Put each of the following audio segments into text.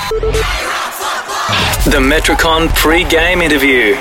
The Metricon pre-game interview.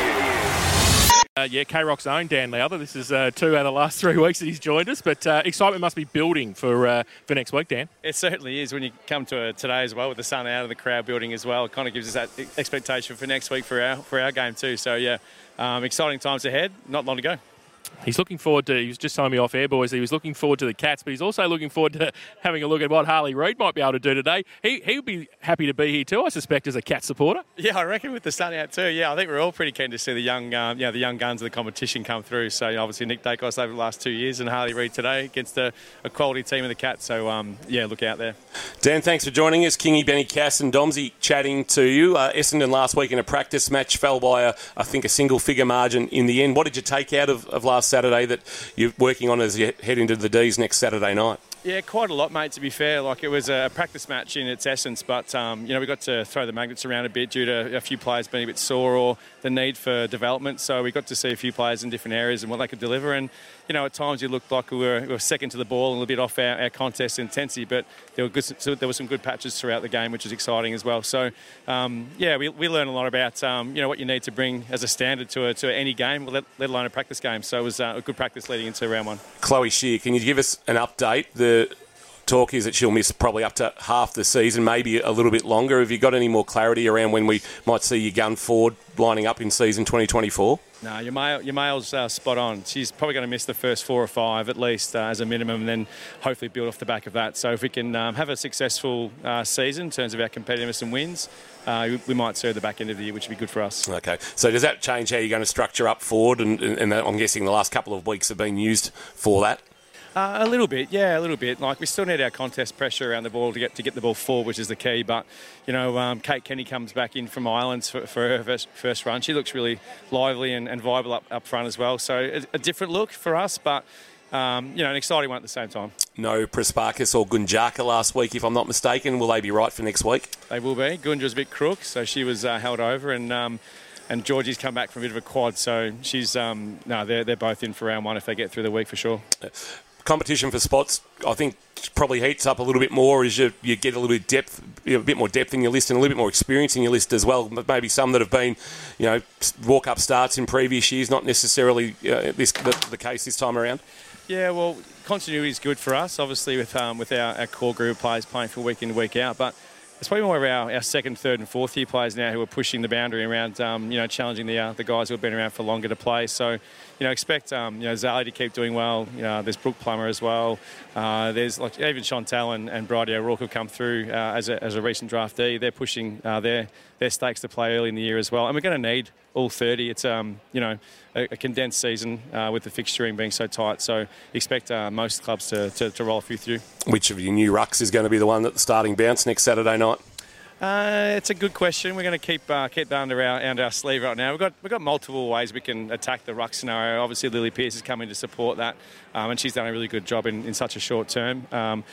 K-Rock's own Dan Lowther. This is 2 out of the last 3 weeks that he's joined us, but excitement must be building for next week, Dan. It certainly is when you come to today as well, with the sun out and the crowd building as well. It kind of gives us that expectation for next week for our game too. So exciting times ahead. Not long to go. He's looking forward to, he was just telling me off air, boys, he was looking forward to the Cats, but he's also looking forward to having a look at what Harley Reid might be able to do today. He would be happy to be here too, I suspect, as a Cat supporter. Yeah, I reckon with the sun out too. Yeah, I think we're all pretty keen to see the young guns of the competition come through. So obviously Nick Dacos over the last 2 years and Harley Reid today against a quality team of the Cats. So, look out there. Dan, thanks for joining us. Kingy, Benny, Cass and Domsey chatting to you. Essendon last week in a practice match fell by, I think, a single-figure margin in the end. What did you take out of last Saturday that you're working on as you head into the D's next Saturday night? Yeah, quite a lot, mate, to be fair. Like, it was a practice match in its essence, but, we got to throw the magnets around a bit due to a few players being a bit sore or the need for development. So we got to see a few players in different areas and what they could deliver. And, at times it looked like we were second to the ball and a little bit off our contest intensity, but there were some good patches throughout the game, which was exciting as well. So, we learned a lot about, what you need to bring as a standard to any game, let alone a practice game. So it was a good practice leading into round one. Chloe Shear, can you give us an update? The talk is that she'll miss probably up to half the season, maybe a little bit longer. Have you got any more clarity around when we might see your gun forward lining up in season 2024? No, your mail's spot on. She's probably going to miss the first 4 or 5 at least as a minimum, and then hopefully build off the back of that. So if we can have a successful season in terms of our competitiveness and wins, we might see the back end of the year, which would be good for us. Okay. So does that change how you're going to structure up forward? And I'm guessing the last couple of weeks have been used for that? A little bit, yeah, a little bit. Like, we still need our contest pressure around the ball to get the ball forward, which is the key. But, Kate Kenny comes back in from Islands for her first run. She looks really lively and viable up front as well. So a different look for us, but, an exciting one at the same time. No Prasparkas or Gunjaka last week, if I'm not mistaken. Will they be right for next week? They will be. Gunja's a bit crook, so she was held over, and Georgie's come back from a bit of a quad, so she's they're both in for round one if they get through the week for sure. Competition for spots, I think, probably heats up a little bit more as you get a little bit depth, a bit more depth in your list and a little bit more experience in your list as well. But maybe some that have been, walk-up starts in previous years, not necessarily the case this time around. Yeah, well, continuity is good for us, obviously, with our core group of players playing for week in, week out. But it's probably more of our second, third and fourth year players now who are pushing the boundary around, challenging the guys who have been around for longer to play. So, expect, Zali to keep doing well. There's Brooke Plummer as well. There's even Chantal and Bridie O'Rourke have come through as a recent draftee. They're pushing their stakes to play early in the year as well. And we're going to need all 30. It's, a condensed season with the fixturing being so tight. So expect most clubs to roll a few through. Which of your new rucks is going to be the one at the starting bounce next Saturday night? It's a good question. We're going to keep that under our sleeve right now. We've got multiple ways we can attack the ruck scenario. Obviously, Lily Pearce has come in to support that, and she's done a really good job in such a short term.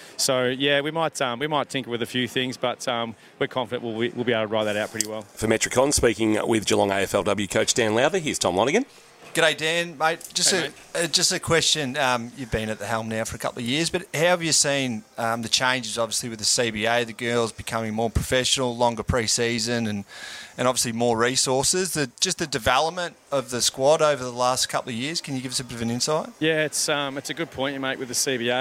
We might tinker with a few things, but we're confident we'll be able to ride that out pretty well. For Metricon, speaking with Geelong AFLW coach Dan Lowther, here's Tom Lonergan. G'day, Dan, mate. Just a question. You've been at the helm now for a couple of years, but how have you seen the changes, obviously, with the CBA, the girls becoming more professional, longer pre-season, and obviously more resources? Just the development of the squad over the last couple of years. Can you give us a bit of an insight? Yeah, it's a good point you make with the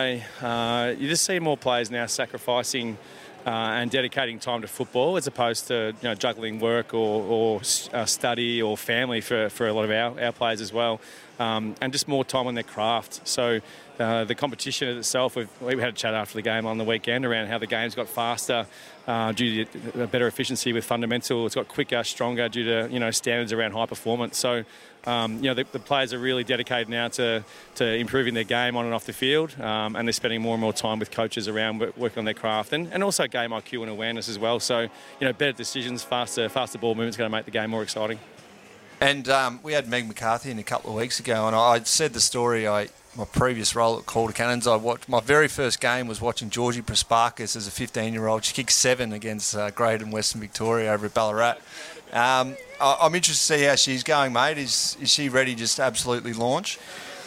CBA. You just see more players now sacrificing and dedicating time to football as opposed to juggling work or study or family for a lot of our players as well, and just more time on their craft. So the competition itself, we had a chat after the game on the weekend around how the game's got faster due to better efficiency with fundamental. It's got quicker, stronger due to standards around high performance. So the players are really dedicated now to improving their game on and off the field, and they're spending more and more time with coaches around working on their craft and also game IQ and awareness as well. So better decisions, faster ball movement is going to make the game more exciting. And we had Meg McCarthy in a couple of weeks ago, and I said the story. My previous role at Calder Cannons, my very first game was watching Georgie Prasparkas as a 15-year-old. She kicked 7 against Greydon, Western Victoria over at Ballarat. I'm interested to see how she's going, mate. Is she ready just to absolutely launch?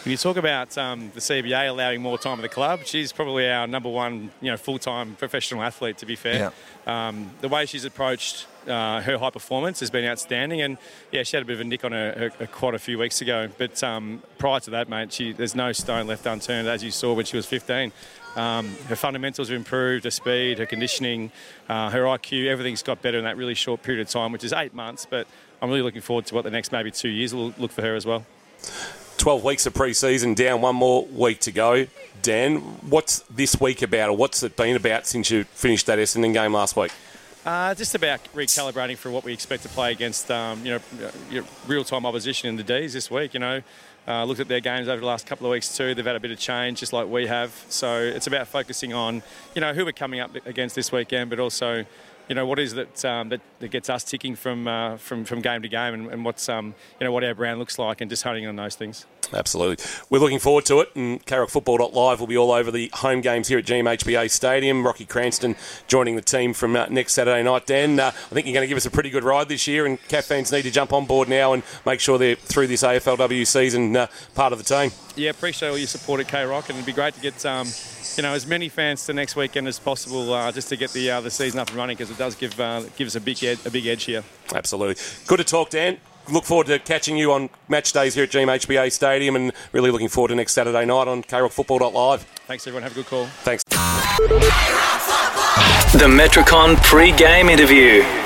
When you talk about the CBA allowing more time at the club, she's probably our number one, full-time professional athlete, to be fair. Yeah. The way she's approached her high performance has been outstanding, and she had a bit of a nick on her quad a few weeks ago. But prior to that, mate, there's no stone left unturned, as you saw when she was 15. Her fundamentals have improved, her speed, her conditioning, her IQ, everything's got better in that really short period of time, which is 8 months. But I'm really looking forward to what the next maybe 2 years will look for her as well. 12 weeks of pre-season down, one more week to go. Dan, what's this week about, or what's it been about since you finished that Essendon game last week? Just about recalibrating for what we expect to play against, real-time opposition in the Ds this week. Looked at their games over the last couple of weeks too. They've had a bit of change, just like we have. So it's about focusing on, who we're coming up against this weekend, but also, what is that that gets us ticking from game to game, and what's what our brand looks like, and just honing on those things. Absolutely. We're looking forward to it, and KarokFootball.live will be all over the home games here at GMHBA Stadium. Rocky Cranston joining the team from next Saturday night. Dan, I think you're going to give us a pretty good ride this year, and CAF fans need to jump on board now and make sure they're, through this AFLW season, part of the team. Yeah, appreciate all your support at K-Rock, and it'd be great to get as many fans to next weekend as possible, just to get the season up and running, because it does give us a big edge here. Absolutely. Good to talk, Dan. Look forward to catching you on match days here at GMHBA Stadium, and really looking forward to next Saturday night on KarokFootball.live. Thanks, everyone. Have a good call. Thanks. The Metricon pre-game interview.